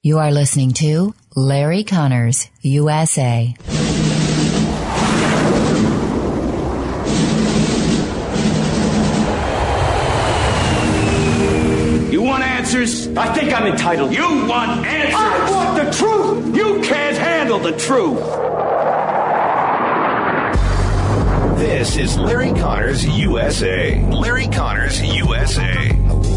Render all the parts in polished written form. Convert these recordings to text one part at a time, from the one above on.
You are listening to Larry Connors, USA. You want answers? I think I'm entitled. You want answers? I want the truth! You can't handle the truth! This is Larry Connors, USA. Larry Connors, USA.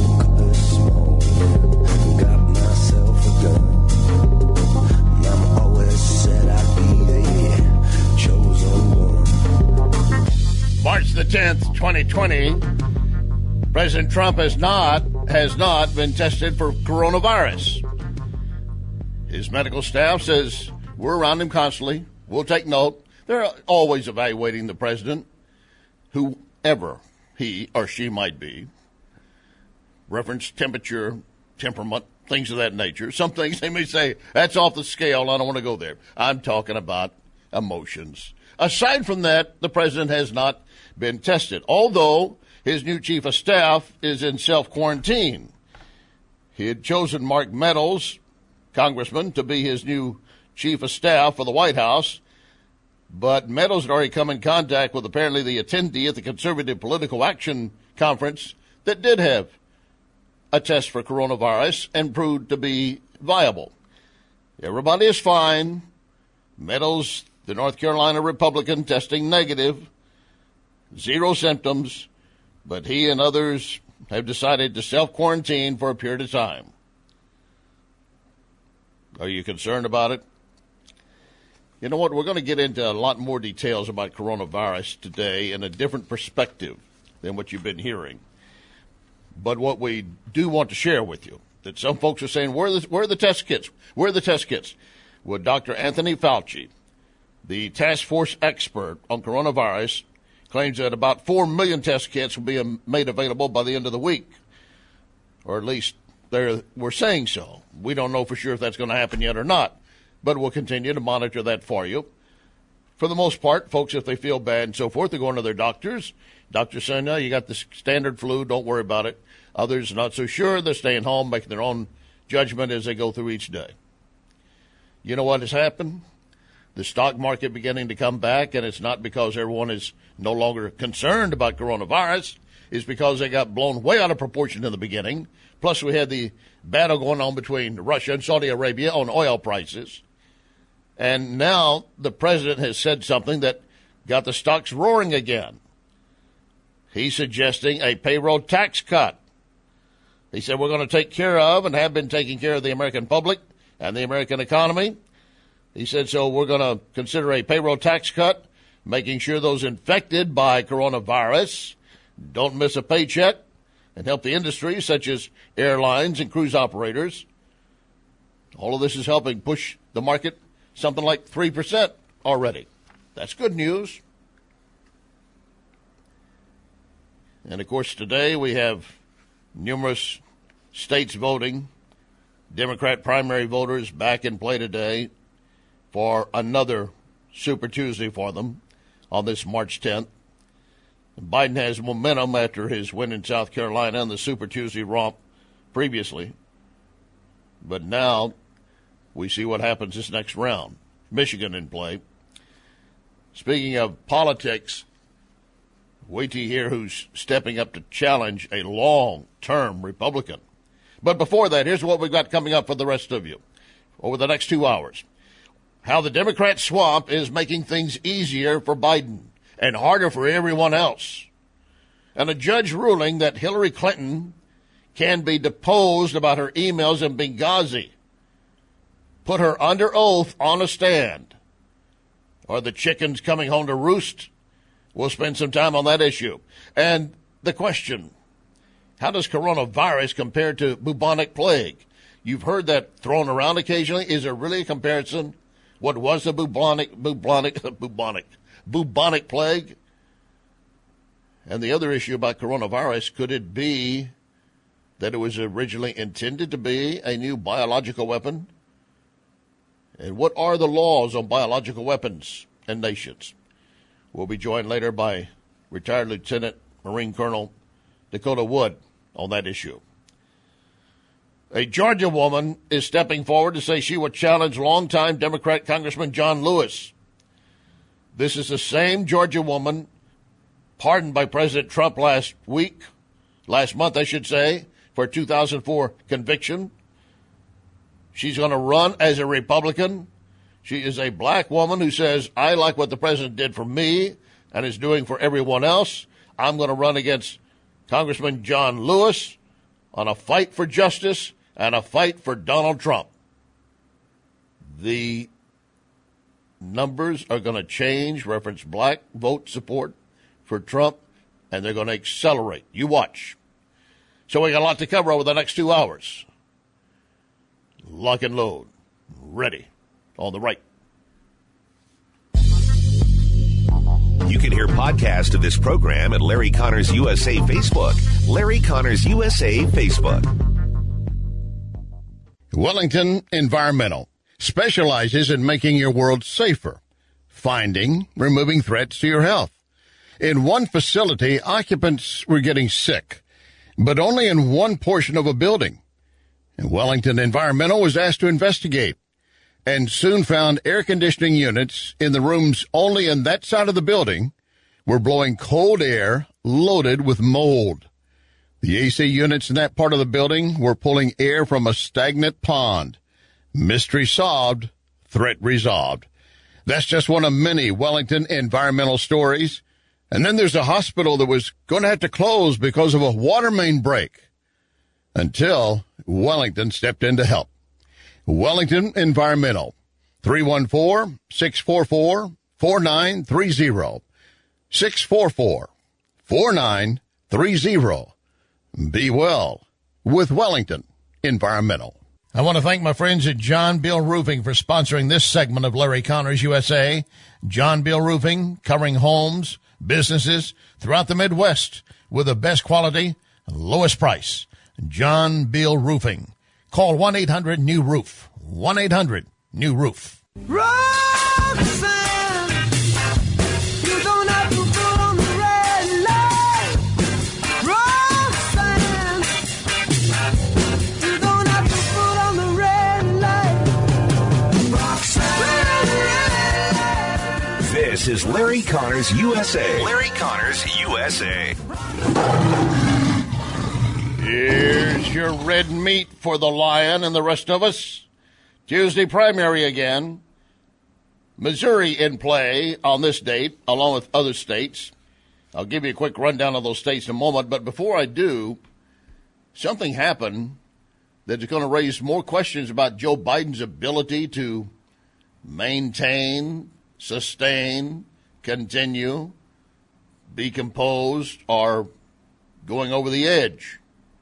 March the 10th, 2020, President Trump has not been tested for coronavirus. His medical staff says we're around him constantly. We'll take note. They're always evaluating the president, whoever he or she might be. Reference temperature, temperament, things of that nature. Some things they may say, that's off the scale. I don't want to go there. I'm talking about emotions. Aside from that, the president has not been tested, although his new chief of staff is in self-quarantine. He had chosen Mark Meadows, congressman, to be his new chief of staff for the White House, but Meadows had already come in contact with apparently the attendee at the Conservative Political Action Conference that did have a test for coronavirus and proved to be viable. Everybody is fine. Meadows, the North Carolina Republican, testing negative, 0 symptoms, but he and others have decided to self-quarantine for a period of time. Are you concerned about it? You know what? We're going to get into a lot more details about coronavirus today in a different perspective than what you've been hearing. But what we do want to share with you, that some folks are saying, where are the test kits? Where are the test kits? Well, Dr. Anthony Fauci, the task force expert on coronavirus, claims that about 4 million test kits will be made available by the end of the week. Or at least we're saying so. We don't know for sure if that's going to happen yet or not, but we'll continue to monitor that for you. For the most part, folks, if they feel bad and so forth, they're going to their doctors. Doctors saying, no, you got the standard flu, don't worry about it. Others not so sure, they're staying home, making their own judgment as they go through each day. You know what has happened? The stock market beginning to come back, and it's not because everyone is no longer concerned about coronavirus. It's because they got blown way out of proportion in the beginning. Plus, we had the battle going on between Russia and Saudi Arabia on oil prices. And now the president has said something that got the stocks roaring again. He's suggesting a payroll tax cut. He said we're going to take care of and have been taking care of the American public and the American economy. He said, so we're going to consider a payroll tax cut, making sure those infected by coronavirus don't miss a paycheck, and help the industry, such as airlines and cruise operators. All of this is helping push the market something like 3% already. That's good news. And, of course, today we have numerous states voting, Democrat primary voters back in play today for another Super Tuesday for them on this March 10th. Biden has momentum after his win in South Carolina and the Super Tuesday romp previously. But now we see what happens this next round. Michigan in play. Speaking of politics, wait till you hear who's stepping up to challenge a long-term Republican. But before that, here's what we've got coming up for the rest of you over the next 2 hours. How the Democrat swamp is making things easier for Biden and harder for everyone else. And a judge ruling that Hillary Clinton can be deposed about her emails in Benghazi. Put her under oath on a stand. Or the chickens coming home to roost? We'll spend some time on that issue. And the question, how does coronavirus compare to bubonic plague? You've heard that thrown around occasionally. Is there really a comparison? What was the bubonic plague? And the other issue about coronavirus, could it be that it was originally intended to be a new biological weapon? And what are the laws on biological weapons and nations? We'll be joined later by retired Lieutenant Marine Colonel Dakota Wood on that issue. A Georgia woman is stepping forward to say she would challenge longtime Democrat Congressman John Lewis. This is the same Georgia woman pardoned by President Trump last month, I should say, for a 2004 conviction. She's going to run as a Republican. She is a black woman who says, I like what the president did for me and is doing for everyone else. I'm going to run against Congressman John Lewis on a fight for justice and a fight for Donald Trump. The numbers are going to change, reference black vote support for Trump, and they're going to accelerate. You watch. So we got a lot to cover over the next 2 hours. Lock and load. Ready. On the right. You can hear podcasts of this program at Larry Connors USA Facebook. Larry Connors USA Facebook. Wellington Environmental specializes in making your world safer, finding, removing threats to your health. In one facility, occupants were getting sick, but only in one portion of a building. And Wellington Environmental was asked to investigate and soon found air conditioning units in the rooms only in that side of the building were blowing cold air loaded with mold. The AC units in that part of the building were pulling air from a stagnant pond. Mystery solved, threat resolved. That's just one of many Wellington environmental stories. And then there's a hospital that was going to have to close because of a water main break until Wellington stepped in to help. Wellington Environmental, 314-644-4930, 644-4930. Be well with Wellington Environmental. I want to thank my friends at John Bill Roofing for sponsoring this segment of Larry Connors USA. John Bill Roofing, covering homes, businesses throughout the Midwest with the best quality, lowest price. John Bill Roofing. Call 1-800-NEW-ROOF. 1-800-NEW-ROOF. Roxanne, you don't have to put on the red light. Roxanne, you don't have to put on the red light. Roxanne. This is Larry Connors USA. Larry Connors USA. Here's your red meat for the Lion and the rest of us. Tuesday primary again. Missouri in play on this date, along with other states. I'll give you a quick rundown of those states in a moment, but before I do, something happened that's going to raise more questions about Joe Biden's ability to maintain, sustain, continue, be composed, or going over the edge.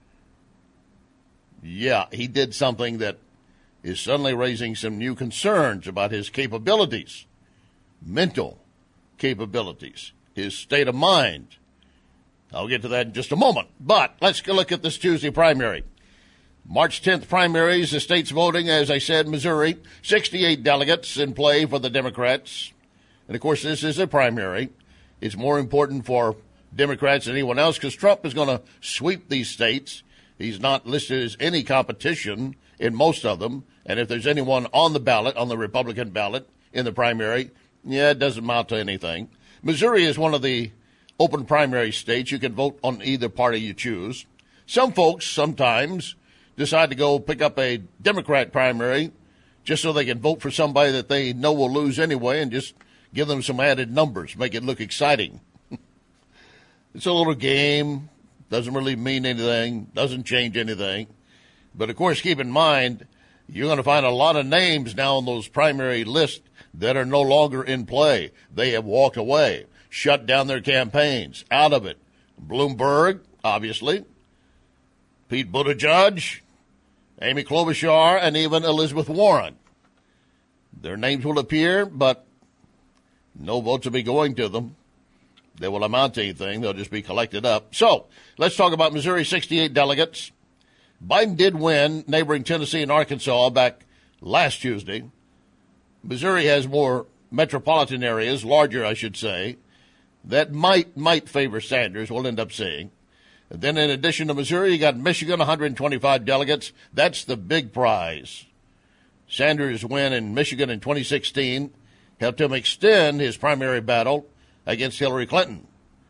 Yeah, he did something that is suddenly raising some new concerns about his capabilities, mental capabilities, his state of mind. I'll get to that in just a moment. But let's go look at this Tuesday primary. March 10th primaries, the state's voting, as I said, Missouri, 68 delegates in play for the Democrats. And, of course, this is a primary. It's more important for Democrats than anyone else because Trump is going to sweep these states. He's not listed as any competition in most of them. And if there's anyone on the ballot, on the Republican ballot in the primary, yeah, it doesn't amount to anything. Missouri is one of the open primary states. You can vote on either party you choose. Some folks sometimes decide to go pick up a Democrat primary just so they can vote for somebody that they know will lose anyway and just give them some added numbers, make it look exciting. It's a little game, doesn't really mean anything, doesn't change anything. But, of course, keep in mind, you're going to find a lot of names now on those primary lists that are no longer in play. They have walked away, shut down their campaigns, out of it. Bloomberg, obviously, Pete Buttigieg, Amy Klobuchar, and even Elizabeth Warren. Their names will appear, but no votes will be going to them. They will amount to anything. They'll just be collected up. So let's talk about Missouri, 68 delegates. Biden did win neighboring Tennessee and Arkansas back last Tuesday. Missouri has more metropolitan areas, larger, I should say, that might favor Sanders. We'll end up seeing. And then in addition to Missouri, you got Michigan, 125 delegates. That's the big prize. Sanders' win in Michigan in 2016 helped him extend his primary battle against Hillary Clinton.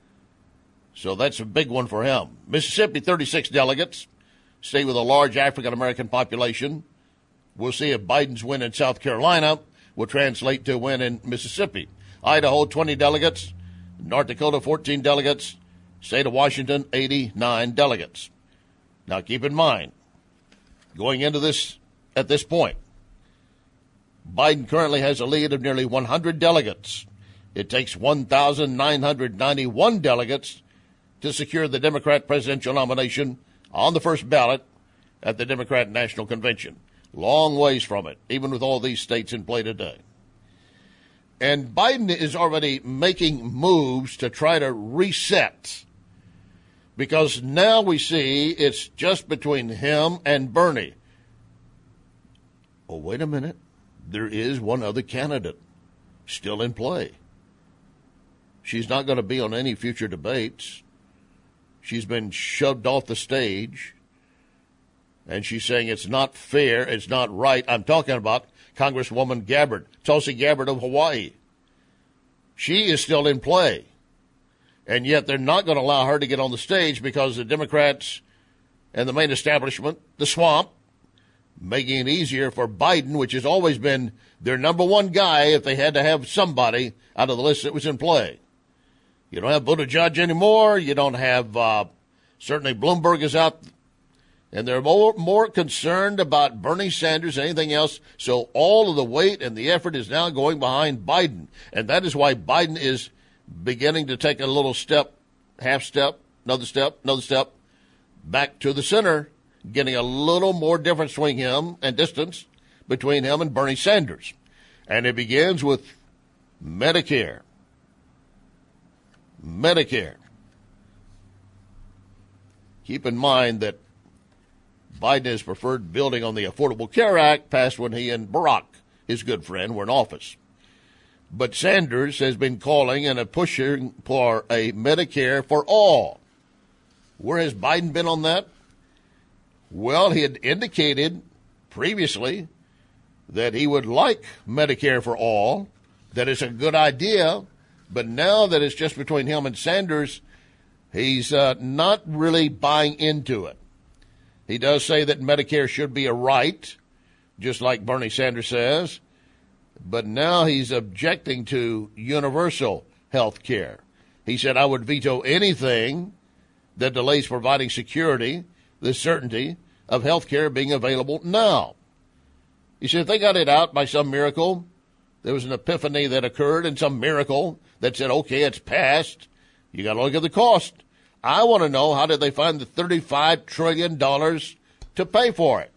So that's a big one for him. Mississippi, 36 delegates, state with a large African-American population. We'll see if Biden's win in South Carolina will translate to a win in Mississippi. Idaho, 20 delegates. North Dakota, 14 delegates. State of Washington, 89 delegates. Now keep in mind, going into this at this point, Biden currently has a lead of nearly 100 delegates. It takes 1,991 delegates to secure the Democrat presidential nomination on the first ballot at the Democrat National Convention. Long ways from it, even with all these states in play today. And Biden is already making moves to try to reset, because now we see it's just between him and Bernie. Oh, wait a minute. There is one other candidate still in play. She's not going to be on any future debates. She's been shoved off the stage, and she's saying it's not fair, it's not right. I'm talking about Congresswoman Gabbard, Tulsi Gabbard of Hawaii. She is still in play, and yet they're not going to allow her to get on the stage because the Democrats and the main establishment, the swamp, making it easier for Biden, which has always been their number one guy if they had to have somebody out of the list that was in play. You don't have Buttigieg anymore. You don't have, certainly Bloomberg is out, and they're more concerned about Bernie Sanders than anything else. So all of the weight and the effort is now going behind Biden. And that is why Biden is beginning to take a little step, half step, another step, back to the center, getting a little more difference between him and distance between him and Bernie Sanders. And it begins with Medicare. Keep in mind that Biden has preferred building on the Affordable Care Act passed when he and Barack, his good friend, were in office. But Sanders has been calling and pushing for a Medicare for all. Where has Biden been on that? Well, he had indicated previously that he would like Medicare for all, that it's a good idea, but now that it's just between him and Sanders, he's not really buying into it. He does say that Medicare should be a right, just like Bernie Sanders says, but now he's objecting to universal health care. He said, I would veto anything that delays providing security, the certainty of health care being available now. He said, if they got it out by some miracle, there was an epiphany that occurred and some miracle that said, okay, it's passed, you got to look at the cost. I want to know, how did they find the $35 trillion to pay for it?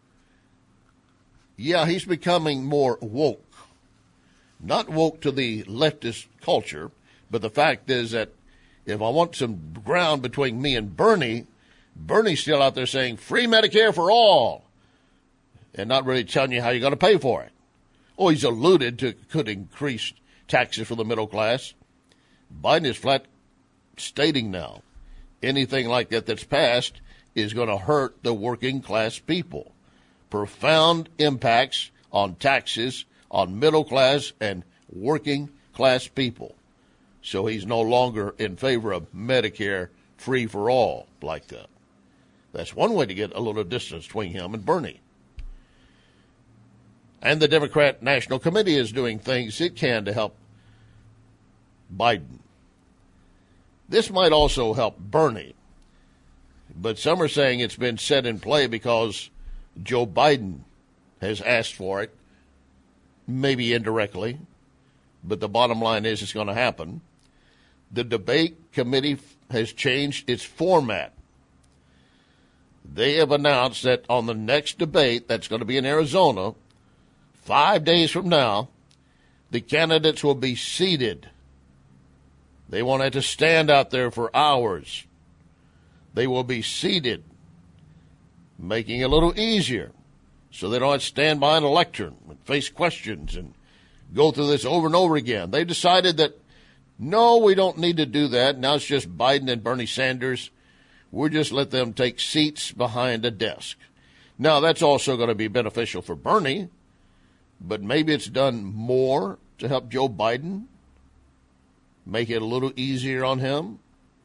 Yeah, he's becoming more woke. Not woke to the leftist culture, but the fact is that if I want some ground between me and Bernie, Bernie's still out there saying free Medicare for all and not really telling you how you're going to pay for it. Oh, he's alluded to could increase taxes for the middle class. Biden is flat stating now anything like that that's passed is going to hurt the working class people. Profound impacts on taxes on middle class and working class people. So he's no longer in favor of Medicare free for all like that. That's one way to get a little distance between him and Bernie. And the Democrat National Committee is doing things it can to help Biden. This might also help Bernie, but some are saying it's been set in play because Joe Biden has asked for it, maybe indirectly, but the bottom line is it's going to happen. The debate committee has changed its format. They have announced that on the next debate, that's going to be in Arizona, 5 days from now, the candidates will be seated. They won't have to stand out there for hours. They will be seated, making it a little easier so they don't have to stand behind a lectern and face questions and go through this over and over again. They decided that, no, we don't need to do that. Now it's just Biden and Bernie Sanders We'll just let them take seats behind a desk. Now, that's also going to be beneficial for Bernie, but maybe it's done more to help Joe Biden, make it a little easier on him.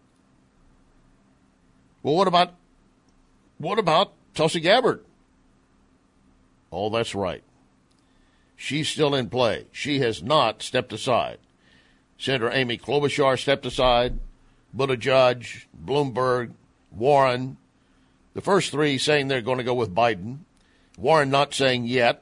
Well, what about Tulsi Gabbard? Oh, that's right. She's still in play. She has not stepped aside. Senator Amy Klobuchar stepped aside. Buttigieg, Bloomberg, Warren, the first three saying they're going to go with Biden. Warren not saying yet.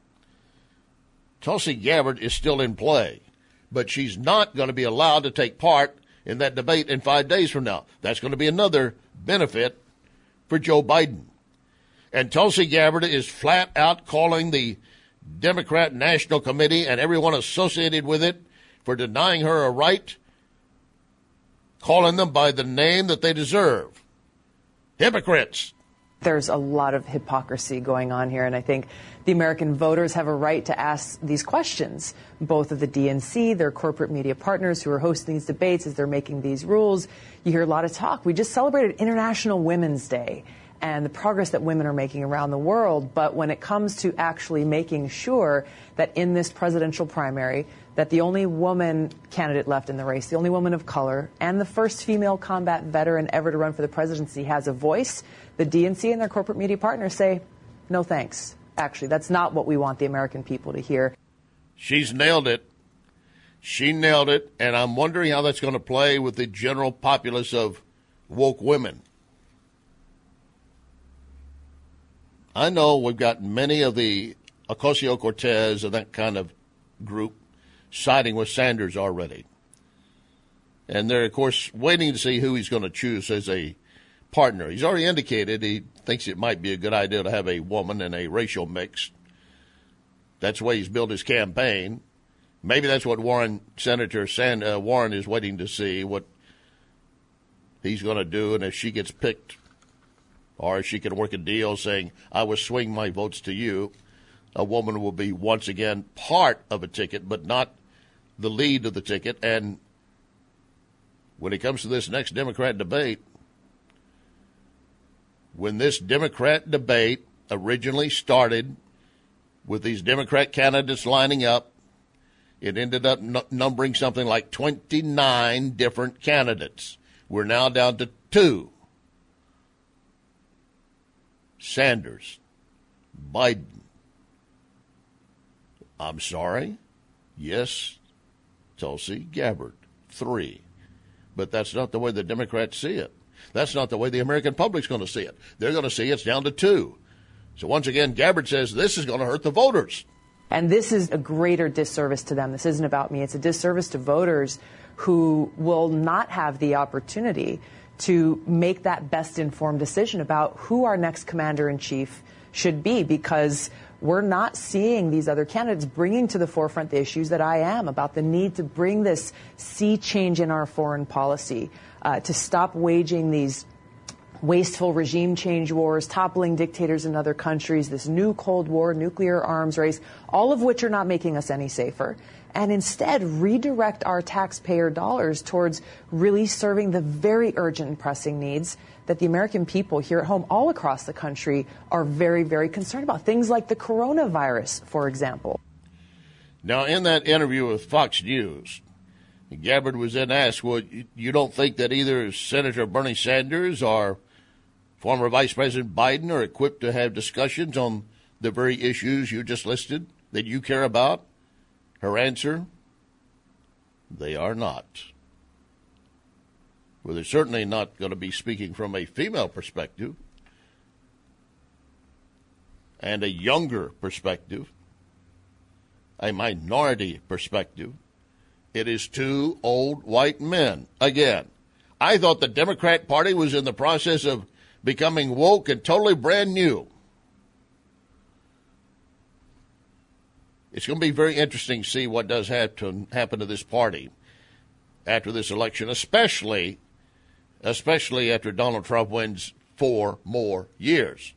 Tulsi Gabbard is still in play, but she's not going to be allowed to take part in that debate in 5 days from now. That's going to be another benefit for Joe Biden. And Tulsi Gabbard is flat out calling the Democrat National Committee and everyone associated with it for denying her a right, calling them by the name that they deserve. Hypocrites. There's a lot of hypocrisy going on here, and I think the American voters have a right to ask these questions, both of the DNC, their corporate media partners who are hosting these debates as they're making these rules. You hear a lot of talk. We just celebrated International Women's Day and the progress that women are making around the world, but when it comes to actually making sure that in this presidential primary, that the only woman candidate left in the race, the only woman of color, and the first female combat veteran ever to run for the presidency has a voice, the DNC and their corporate media partners say, no thanks. Actually, that's not what we want the American people to hear. She's nailed it. She nailed it, and I'm wondering how that's going to play with the general populace of woke women. I know we've got many of the Ocasio-Cortez and that kind of group siding with Sanders already. And they're, of course, waiting to see who he's going to choose as a partner. He's already indicated he thinks it might be a good idea to have a woman and a racial mix. That's the way he's built his campaign. Maybe that's what Senator Warren is waiting to see, what he's going to do, and if she gets picked, or if she can work a deal saying, I will swing my votes to you, a woman will be once again part of a ticket, but not the lead of the ticket. And when it comes to this next Democrat debate, when this Democrat debate originally started with these Democrat candidates lining up, it ended up numbering something like 29 different candidates. We're now down to 2. Sanders, Biden. I'm sorry? Yes, Tulsi Gabbard. 3. But that's not the way the Democrats see it. That's not the way the American public's going to see it. They're going to see it's down to 2. So once again, Gabbard says this is going to hurt the voters. And this is a greater disservice to them. This isn't about me. It's a disservice to voters who will not have the opportunity to make that best informed decision about who our next commander-in-chief should be, because we're not seeing these other candidates bringing to the forefront the issues that I am about, the need to bring this sea change in our foreign policy, to stop waging these wasteful regime change wars, toppling dictators in other countries, this new Cold War, nuclear arms race, all of which are not making us any safer, and instead redirect our taxpayer dollars towards really serving the very urgent and pressing needs that the American people here at home all across the country are very, very concerned about. Things like the coronavirus, for example. Now, in that interview with Fox News, Gabbard was then asked, well, you don't think that either Senator Bernie Sanders or former Vice President Biden are equipped to have discussions on the very issues you just listed that you care about? Her answer, they are not. Well, they're certainly not going to be speaking from a female perspective and a younger perspective, a minority perspective. It is 2 old white men. Again, I thought the Democrat Party was in the process of becoming woke and totally brand new. It's going to be very interesting to see what does happen to this party after this election, especially after Donald Trump wins 4 more years.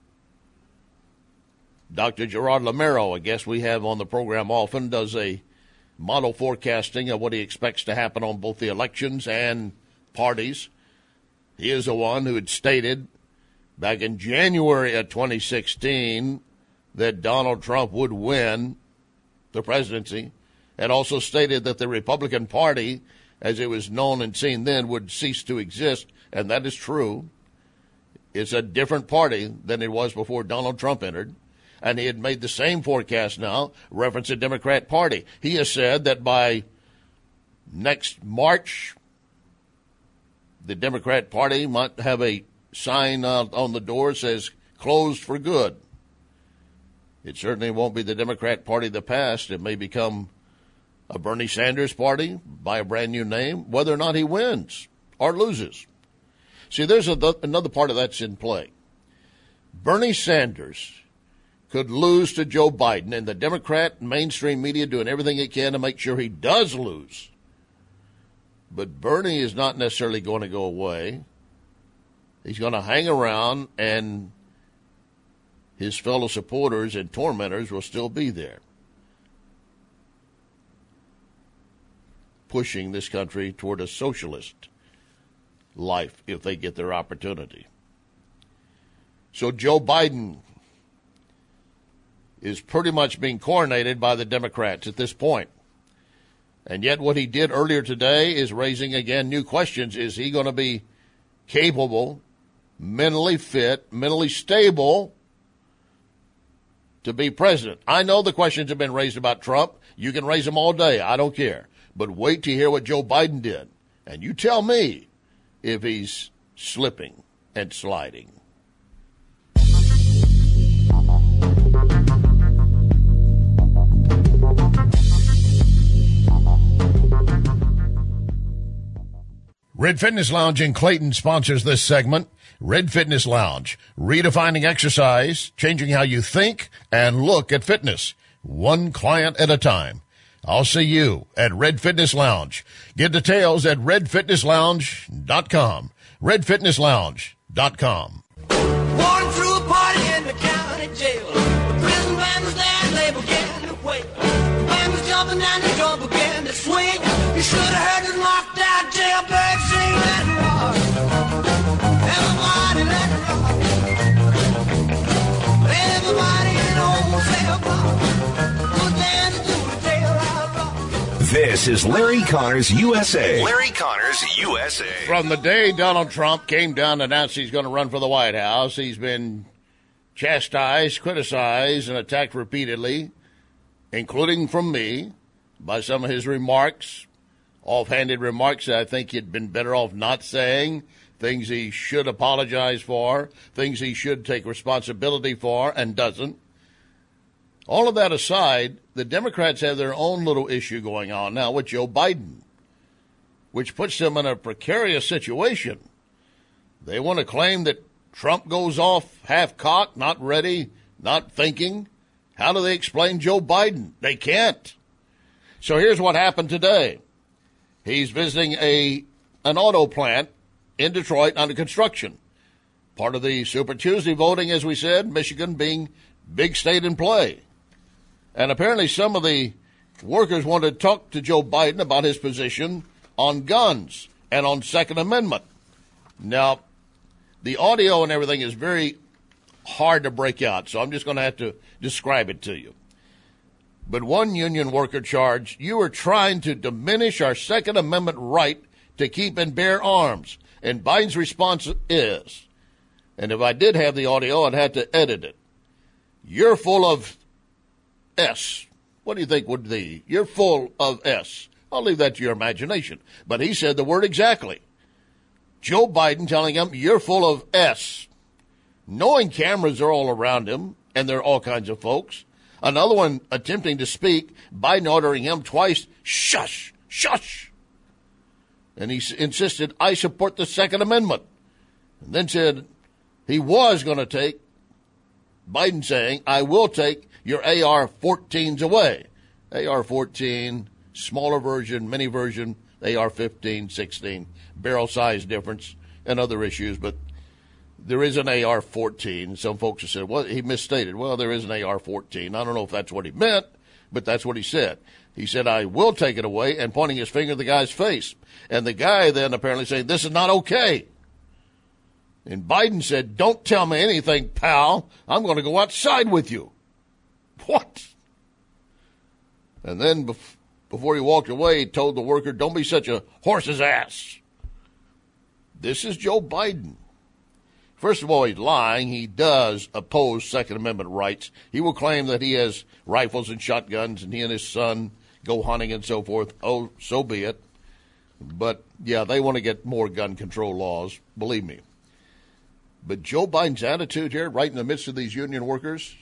Dr. Gerard Lamero, a guest we have on the program often, does a model forecasting of what he expects to happen on both the elections and parties. He is the one who had stated back in January of 2016 that Donald Trump would win the presidency, and also stated that the Republican Party, as it was known and seen then, would cease to exist, and that is true. It's a different party than it was before Donald Trump entered, and he had made the same forecast now, reference the Democrat Party. He has said that by next March, the Democrat Party might have a sign on the door that says, closed for good. It certainly won't be the Democrat Party of the past. It may become a Bernie Sanders party by a brand new name, whether or not he wins or loses. See, there's another part of that's in play. Bernie Sanders could lose to Joe Biden, and the Democrat mainstream media doing everything it can to make sure he does lose. But Bernie is not necessarily going to go away. He's going to hang around, and his fellow supporters and tormentors will still be there, pushing this country toward a socialist life if they get their opportunity. So Joe Biden is pretty much being coronated by the Democrats at this point. And yet what he did earlier today is raising again new questions. Is he going to be capable, mentally fit, mentally stable to be president? I know the questions have been raised about Trump. You can raise them all day. I don't care. But wait to hear what Joe Biden did. And you tell me if he's slipping and sliding. Red Fitness Lounge in Clayton sponsors this segment. Red Fitness Lounge, redefining exercise, changing how you think and look at fitness, one client at a time. I'll see you at Red Fitness Lounge. Get details at redfitnesslounge.com. redfitnesslounge.com. Walking through a party in the county jail. The prison band was there and they began to wail. The band was jumping and the drum began to swing. You should have heard the knocked out jailbird sing. Let it rock. Everybody let it rock. Everybody in the whole cell block was dancing to the jailhouse rock. This is Larry Connors USA. Larry Connors USA. From the day Donald Trump came down and announced he's going to run for the White House, he's been chastised, criticized, and attacked repeatedly, including from me, by some of his remarks, offhanded remarks that I think he'd been better off not saying, things he should apologize for, things he should take responsibility for and doesn't. All of that aside, the Democrats have their own little issue going on now with Joe Biden, which puts them in a precarious situation. They want to claim that Trump goes off half-cocked, not ready, not thinking. How do they explain Joe Biden? They can't. So here's what happened today. He's visiting an auto plant in Detroit under construction. Part of the Super Tuesday voting, as we said, Michigan being big state in play. And apparently some of the workers wanted to talk to Joe Biden about his position on guns and on Second Amendment. Now, the audio and everything is very hard to break out, so I'm just going to have to describe it to you. But one union worker charged, "You are trying to diminish our Second Amendment right to keep and bear arms." And Biden's response is, and if I did have the audio, I'd have to edit it, "You're full of S." What do you think would be? You're full of S. I'll leave that to your imagination. But he said the word exactly. Joe Biden telling him, "You're full of S." Knowing cameras are all around him, and there are all kinds of folks. Another one attempting to speak, Biden ordering him twice, "Shush, shush." And he insisted, "I support the Second Amendment." And then said he was going to take, Biden saying, "I will take your AR-14s away." AR-14, smaller version, mini version, AR-15, 16, barrel size difference, and other issues. But there is an AR-14. Some folks have said, well, he misstated. Well, there is an AR-14. I don't know if that's what he meant, but that's what he said. He said, "I will take it away," and pointing his finger at the guy's face. And the guy then apparently saying, "This is not okay." And Biden said, "Don't tell me anything, pal. I'm going to go outside with you." What? And then before he walked away, he told the worker, "Don't be such a horse's ass." This is Joe Biden. First of all, he's lying. He does oppose Second Amendment rights. He will claim that he has rifles and shotguns and he and his son go hunting and so forth. Oh, so be it. But, yeah, they want to get more gun control laws, believe me. But Joe Biden's attitude here, right in the midst of these union workers,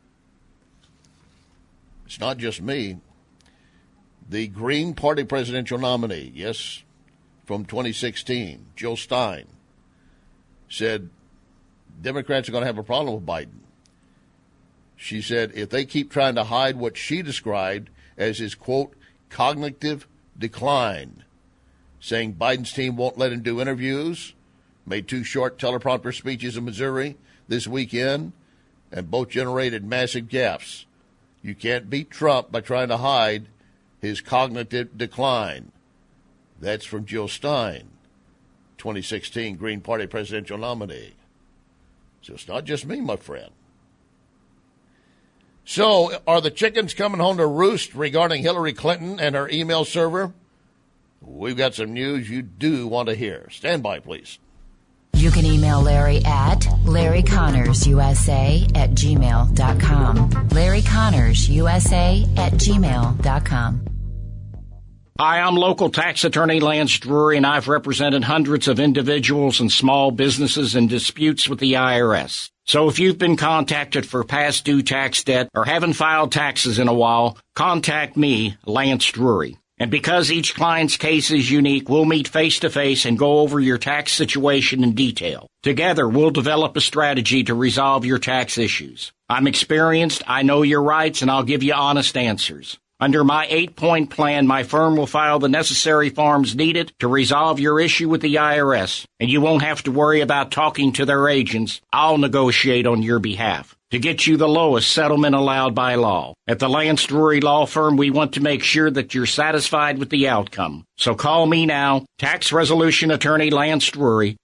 it's not just me. The Green Party presidential nominee, yes, from 2016, Jill Stein, said Democrats are going to have a problem with Biden. She said if they keep trying to hide what she described as his, quote, cognitive decline, saying Biden's team won't let him do interviews, made 2 short teleprompter speeches in Missouri this weekend, and both generated massive gaffes. You can't beat Trump by trying to hide his cognitive decline. That's from Jill Stein, 2016 Green Party presidential nominee. So it's not just me, my friend. So are the chickens coming home to roost regarding Hillary Clinton and her email server? We've got some news you do want to hear. Stand by, please. You can email Larry at LarryConnorsUSA@gmail.com. LarryConnorsUSA@gmail.com. Hi, I'm local tax attorney Lance Drury, and I've represented hundreds of individuals and small businesses in disputes with the IRS. So if you've been contacted for past due tax debt or haven't filed taxes in a while, contact me, Lance Drury. And because each client's case is unique, we'll meet face-to-face and go over your tax situation in detail. Together, we'll develop a strategy to resolve your tax issues. I'm experienced, I know your rights, and I'll give you honest answers. Under my 8-point plan, my firm will file the necessary forms needed to resolve your issue with the IRS, and you won't have to worry about talking to their agents. I'll negotiate on your behalf to get you the lowest settlement allowed by law. At the Lance Drury Law Firm, we want to make sure that you're satisfied with the outcome. So call me now, Tax Resolution Attorney Lance Drury,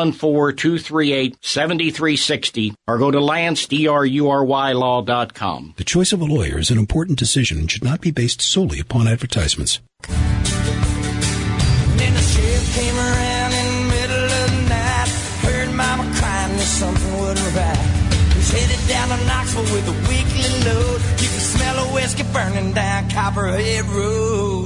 314-238-7360, or go to LanceDruryLaw.com. The choice of a lawyer is an important decision and should not be based solely upon advertisements. And then the sheriff came around in the middle of the night. Heard mama crying that something wasn't right. He's headed down to Knoxville with a weekly load. You can smell a whiskey burning down Copperhead Road.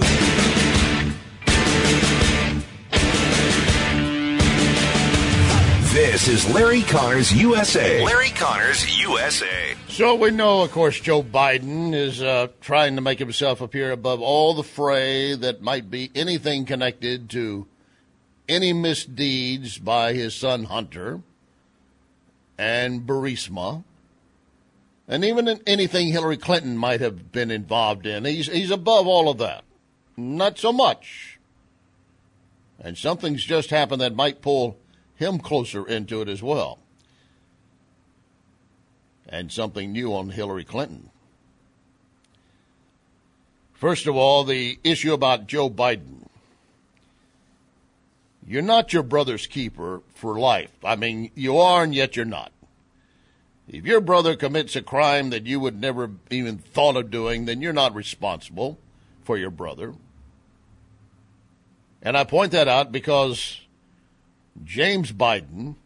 This is Larry Connors USA. Larry Connors USA. So we know, of course, Joe Biden is trying to make himself appear above all the fray that might be anything connected to any misdeeds by his son Hunter and Burisma, and even in anything Hillary Clinton might have been involved in. He's above all of that. Not so much. And something's just happened that might pull him closer into it as well. And something new on Hillary Clinton. First of all, the issue about Joe Biden. You're not your brother's keeper for life. I mean, you are and yet you're not. If your brother commits a crime that you would never even thought of doing, then you're not responsible for your brother. And I point that out because James Biden,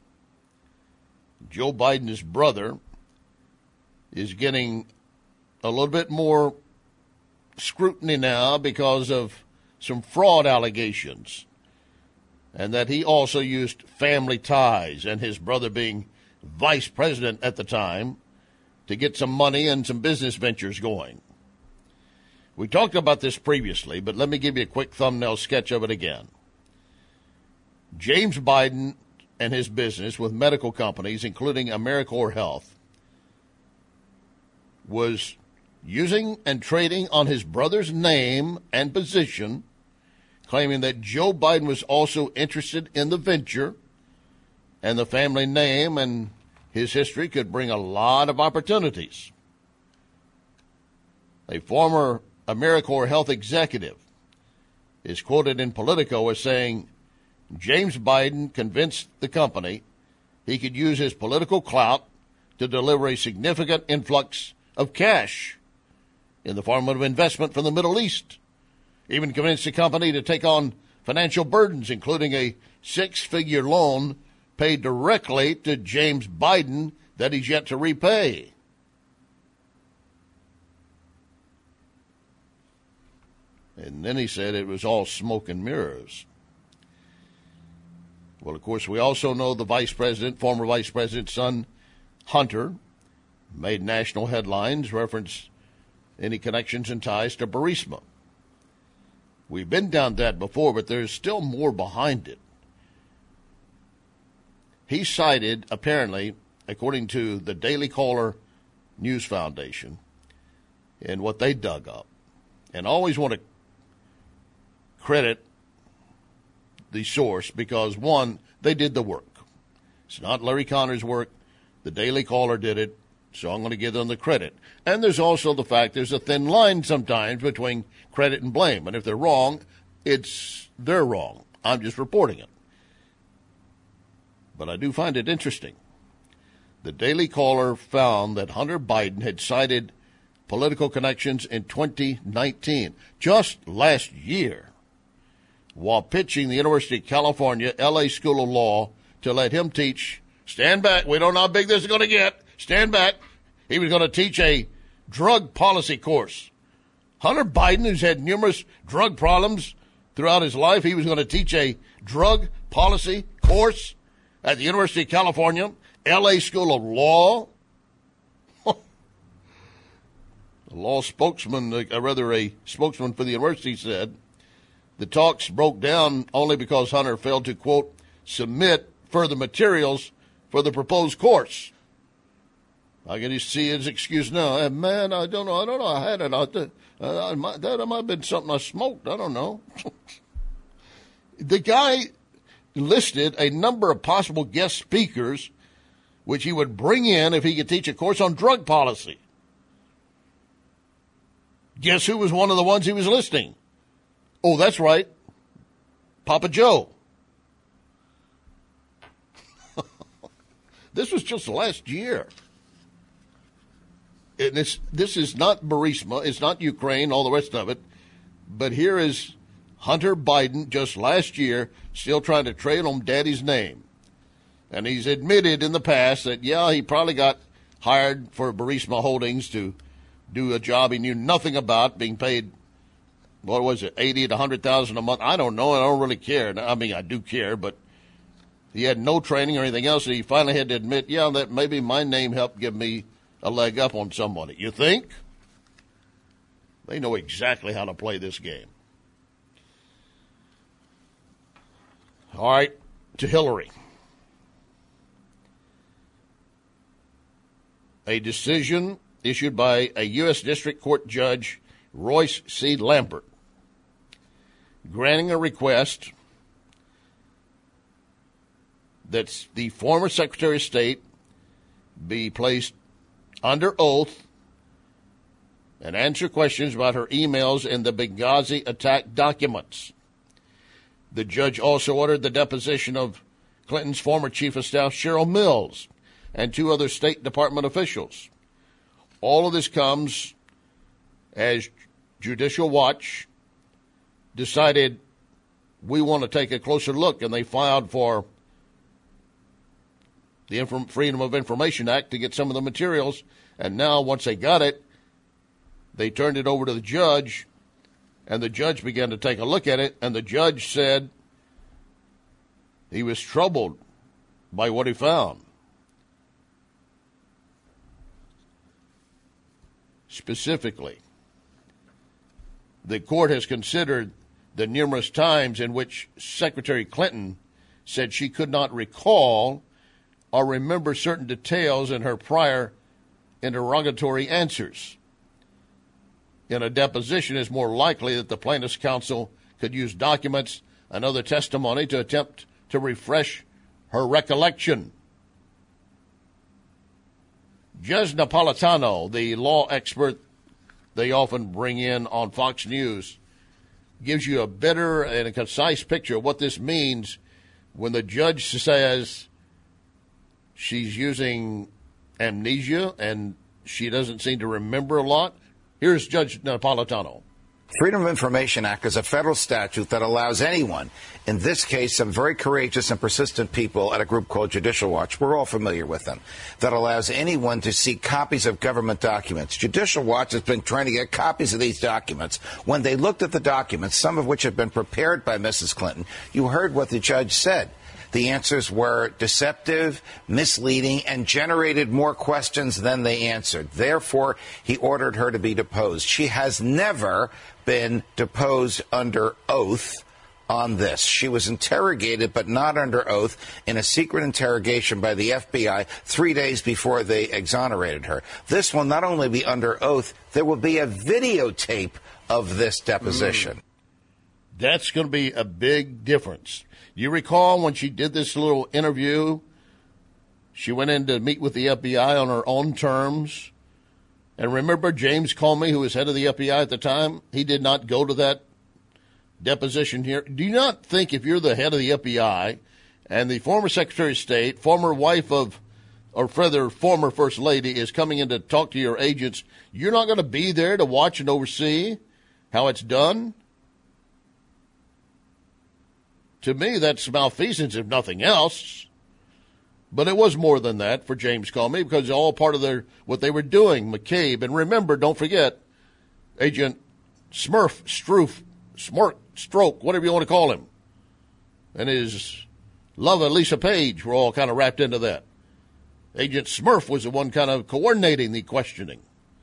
Joe Biden's brother, is getting a little bit more scrutiny now because of some fraud allegations, and that he also used family ties, and his brother being vice president at the time, to get some money and some business ventures going. We talked about this previously, but let me give you a quick thumbnail sketch of it again. James Biden and his business with medical companies, including AmeriCorps Health, was using and trading on his brother's name and position, claiming that Joe Biden was also interested in the venture, and the family name and his history could bring a lot of opportunities. A former AmeriCorps Health executive is quoted in Politico as saying, James Biden convinced the company he could use his political clout to deliver a significant influx of cash in the form of investment from the Middle East. Even convinced the company to take on financial burdens, including a 6-figure loan paid directly to James Biden that he's yet to repay. And then he said it was all smoke and mirrors. Well, of course, we also know the former vice president's son, Hunter, made national headlines, reference any connections and ties to Burisma. We've been down that before, but there's still more behind it. He cited, apparently, according to the Daily Caller News Foundation, and what they dug up, and always want to credit the source because, one, they did the work. It's not Larry Connors' work. The Daily Caller did it, so I'm going to give them the credit. And there's also the fact there's a thin line sometimes between credit and blame. And if they're wrong, they're wrong. I'm just reporting it. But I do find it interesting. The Daily Caller found that Hunter Biden had cited political connections in 2019, just last year, while pitching the University of California, L.A. School of Law to let him teach. Stand back. We don't know how big this is going to get. Stand back. He was going to teach a drug policy course. Hunter Biden, who's had numerous drug problems throughout his life, he was going to teach a drug policy course at the University of California, L.A. School of Law. A spokesman for the university said the talks broke down only because Hunter failed to, quote, submit further materials for the proposed course. I can see his excuse now. Man, I don't know. I had it out there. That might have been something I smoked. I don't know. The guy listed a number of possible guest speakers which he would bring in if he could teach a course on drug policy. Guess who was one of the ones he was listing? Oh, that's right. Papa Joe. This was just last year. And this is not Burisma. It's not Ukraine, all the rest of it. But here is Hunter Biden just last year still trying to trade on daddy's name. And he's admitted in the past that, yeah, he probably got hired for Burisma Holdings to do a job he knew nothing about, being paid, what was it, $80,000 to $100,000 a month? I don't know. I don't really care. I mean, I do care, but he had no training or anything else. And he finally had to admit, yeah, that maybe my name helped give me a leg up on somebody. You think? They know exactly how to play this game. All right, to Hillary. A decision issued by a U.S. District Court Judge, Royce C. Lambert, granting a request that the former Secretary of State be placed under oath and answer questions about her emails and the Benghazi attack documents. The judge also ordered the deposition of Clinton's former chief of staff, Cheryl Mills, and 2 other State Department officials. All of this comes as Judicial Watch decided we want to take a closer look, and they filed for the Freedom of Information Act to get some of the materials. And now, once they got it, they turned it over to the judge, and the judge began to take a look at it, and the judge said he was troubled by what he found. Specifically, the court has considered the numerous times in which Secretary Clinton said she could not recall or remember certain details in her prior interrogatory answers. In a deposition, it's more likely that the plaintiff's counsel could use documents and other testimony to attempt to refresh her recollection. Judge Napolitano, the law expert they often bring in on Fox News, gives you a better and a concise picture of what this means when the judge says she's using amnesia and she doesn't seem to remember a lot. Here's Judge Napolitano. Freedom of Information Act is a federal statute that allows anyone, in this case, some very courageous and persistent people at a group called Judicial Watch, we're all familiar with them, that allows anyone to see copies of government documents. Judicial Watch has been trying to get copies of these documents. When they looked at the documents, some of which had been prepared by Mrs. Clinton, you heard what the judge said. The answers were deceptive, misleading, and generated more questions than they answered. Therefore, he ordered her to be deposed. She has never been deposed under oath on this. She was interrogated, but not under oath, in a secret interrogation by the FBI 3 days before they exonerated her. This will not only be under oath, there will be a videotape of this deposition. That's going to be a big difference. You recall when she did this little interview, she went in to meet with the FBI on her own terms. And remember James Comey, who was head of the FBI at the time? He did not go to that deposition here. Do you not think if you're the head of the FBI and the former Secretary of State, former wife of, or rather former First Lady, is coming in to talk to your agents, you're not going to be there to watch and oversee how it's done? To me, that's malfeasance, if nothing else. But it was more than that for James Comey because it's all part of what they were doing, McCabe. And remember, don't forget, Agent Stroke, whatever you want to call him, and his love of Lisa Page were all kind of wrapped into that. Agent Smurf was the one kind of coordinating the questioning.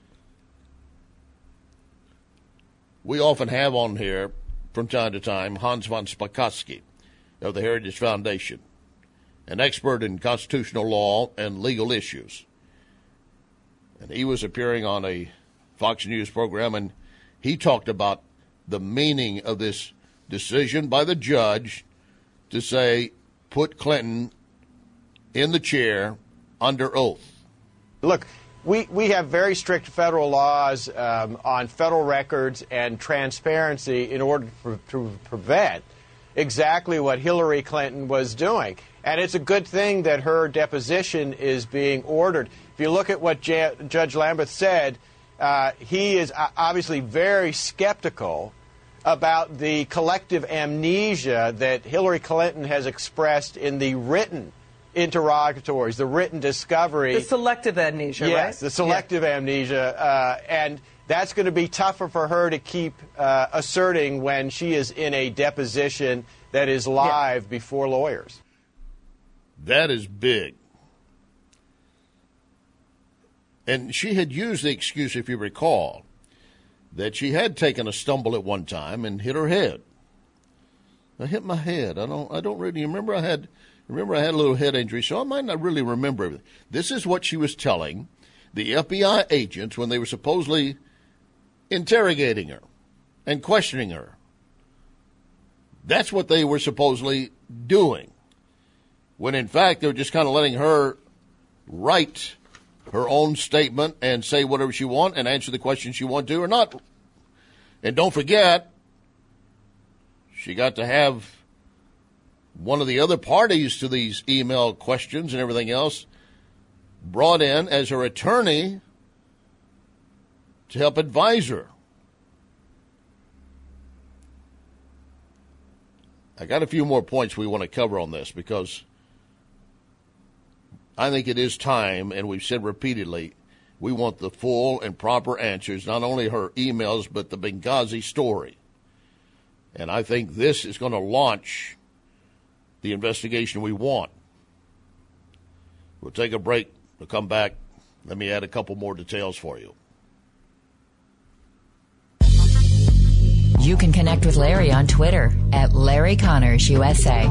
We often have on here, from time to time, Hans von Spakovsky of the Heritage Foundation, an expert in constitutional law and legal issues. And he was appearing on a Fox News program, and he talked about the meaning of this decision by the judge to say, put Clinton in the chair under oath. Look, we have very strict federal laws on federal records and transparency in order to prevent exactly what Hillary Clinton was doing. And it's a good thing that her deposition is being ordered. If you look at what Judge Lambeth said, he is obviously very skeptical about the collective amnesia that Hillary Clinton has expressed in the written interrogatories, the written discovery. The selective amnesia, yes, right? Yes, the selective amnesia. And that's going to be tougher for her to keep asserting when she is in a deposition that is live before lawyers. That is big. And she had used the excuse, if you recall, that she had taken a stumble at one time and hit her head. I hit my head. I don't really remember. I had a little head injury, so I might not really remember everything. This is what she was telling the FBI agents when they were supposedly interrogating her and questioning her. That's what they were supposedly doing. When in fact they were just kind of letting her write her own statement and say whatever she wants and answer the questions she wants to or not. And don't forget, she got to have one of the other parties to these email questions and everything else brought in as her attorney to help advise her. I got a few more points we want to cover on this because I think it is time, and we've said repeatedly, we want the full and proper answers, not only her emails, but the Benghazi story. And I think this is going to launch the investigation we want. We'll take a break. We'll come back. Let me add a couple more details for you. You can connect with Larry on Twitter at Larry Connors USA.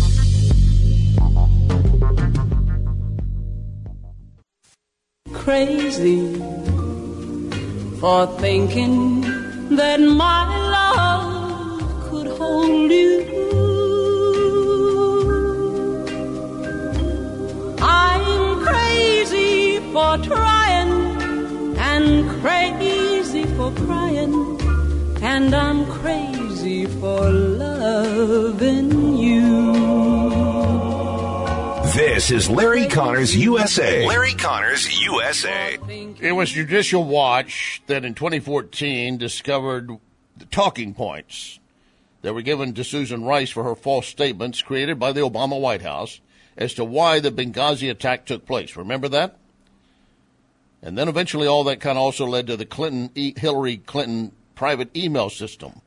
Crazy for thinking that my love could hold you. I'm crazy for trying and crazy for crying, and I'm crazy for loving you. This is Larry Connors USA. Larry Connors USA. It was Judicial Watch that in 2014 discovered the talking points that were given to Susan Rice for her false statements created by the Obama White House as to why the Benghazi attack took place. Remember that? And then eventually all that kind of also led to the Hillary Clinton private email system.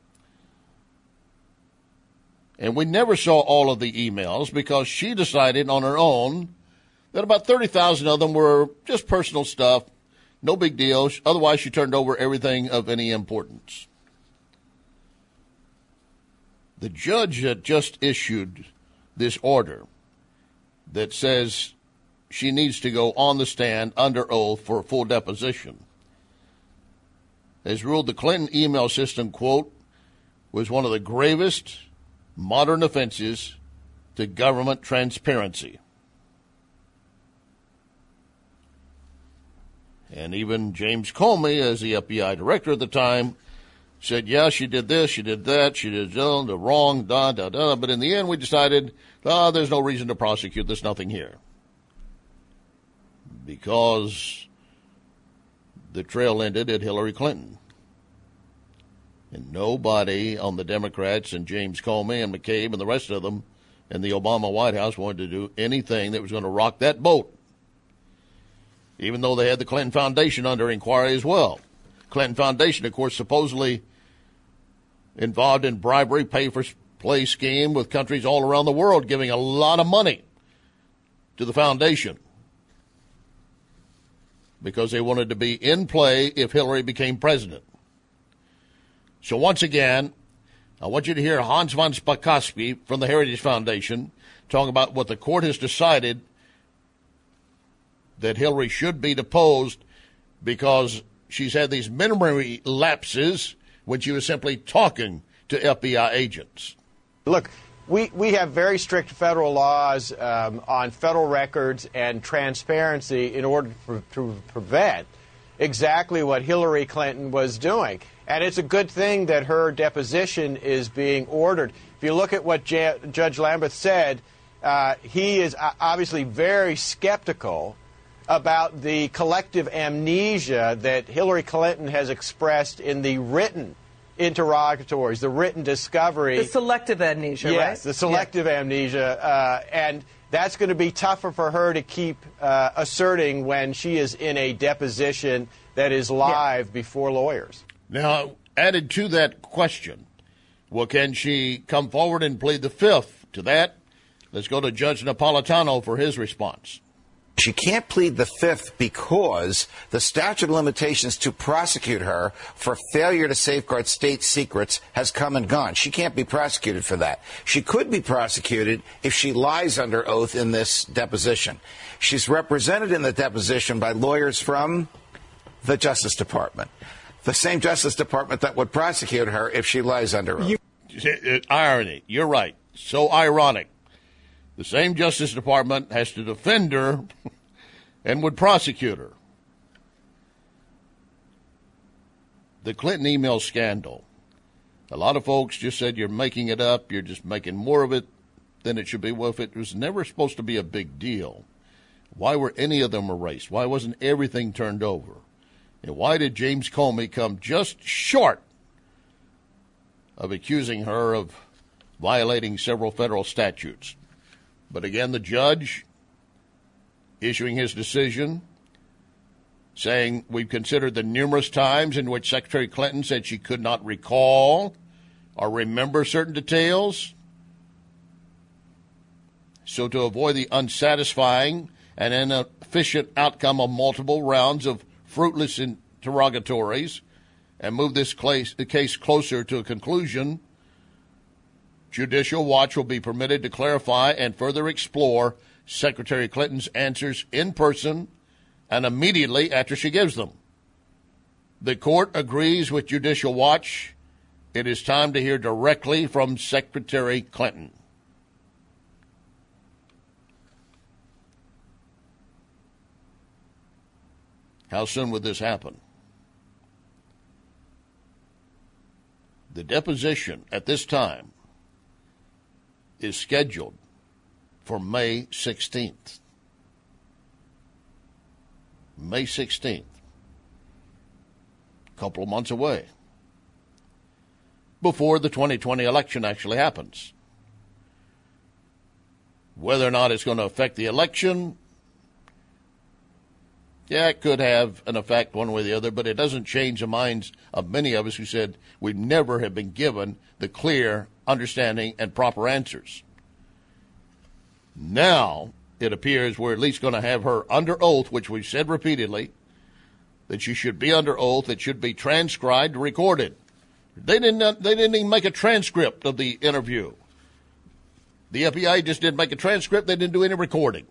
And we never saw all of the emails because she decided on her own that about 30,000 of them were just personal stuff, no big deal. Otherwise, she turned over everything of any importance. The judge had just issued this order that says she needs to go on the stand under oath for a full deposition. Has ruled the Clinton email system, quote, was one of the gravest modern offenses to government transparency. And even James Comey, as the FBI director at the time, said, yeah, she did this, she did that, she did the wrong, but in the end we decided, there's no reason to prosecute, there's nothing here. Because the trail ended at Hillary Clinton. And nobody on the Democrats and James Comey and McCabe and the rest of them in the Obama White House wanted to do anything that was going to rock that boat, even though they had the Clinton Foundation under inquiry as well. Clinton Foundation, of course, supposedly involved in bribery, pay-for-play scheme with countries all around the world, giving a lot of money to the foundation because they wanted to be in play if Hillary became president. So once again, I want you to hear Hans von Spakovsky from the Heritage Foundation talking about what the court has decided that Hillary should be deposed because she's had these memory lapses when she was simply talking to FBI agents. Look, we have very strict federal laws on federal records and transparency in order to prevent exactly what Hillary Clinton was doing. And it's a good thing that her deposition is being ordered. If you look at what Judge Lamberth said, he is obviously very skeptical about the collective amnesia that Hillary Clinton has expressed in the written interrogatories, the written discovery. The selective amnesia, right? Yes, the selective amnesia. And that's going to be tougher for her to keep asserting when she is in a deposition that is live before lawyers. Now, added to that question, well, can she come forward and plead the fifth to that? Let's go to Judge Napolitano for his response. She can't plead the fifth because the statute of limitations to prosecute her for failure to safeguard state secrets has come and gone. She can't be prosecuted for that. She could be prosecuted if she lies under oath in this deposition. She's represented in the deposition by lawyers from the Justice Department, the same Justice Department that would prosecute her if she lies under oath. Irony. You're right. So ironic. The same Justice Department has to defend her and would prosecute her. The Clinton email scandal. A lot of folks just said you're making it up, you're just making more of it than it should be. Well, if it was never supposed to be a big deal, why were any of them erased? Why wasn't everything turned over? And why did James Comey come just short of accusing her of violating several federal statutes? But again, the judge issuing his decision, saying we've considered the numerous times in which Secretary Clinton said she could not recall or remember certain details. So to avoid the unsatisfying and inefficient outcome of multiple rounds of fruitless interrogatories and move this case closer to a conclusion, Judicial Watch will be permitted to clarify and further explore Secretary Clinton's answers in person and immediately after she gives them. The court agrees with Judicial Watch. It is time to hear directly from Secretary Clinton. How soon would this happen? The deposition at this time is scheduled for May 16th. May 16th. A couple of months away. Before the 2020 election actually happens. Whether or not it's going to affect the election, yeah, it could have an effect one way or the other, but it doesn't change the minds of many of us who said we never have been given the clear understanding and proper answers. Now, it appears we're at least going to have her under oath, which we've said repeatedly, that she should be under oath, it should be transcribed, recorded. They didn't even make a transcript of the interview. The FBI just didn't make a transcript. They didn't do any recording.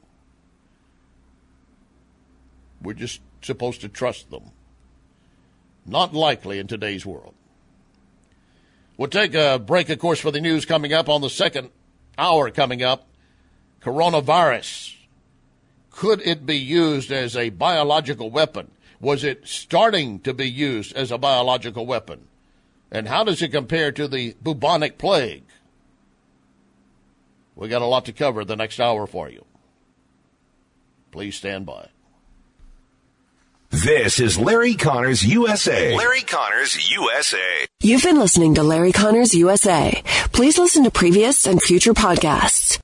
We're just supposed to trust them. Not likely in today's world. We'll take a break, of course, for the news coming up on the second hour coming up. Coronavirus. Could it be used as a biological weapon? Was it starting to be used as a biological weapon? And how does it compare to the bubonic plague? We got a lot to cover the next hour for you. Please stand by. This is Larry Connors USA. Larry Connors USA. You've been listening to Larry Connors USA. Please listen to previous and future podcasts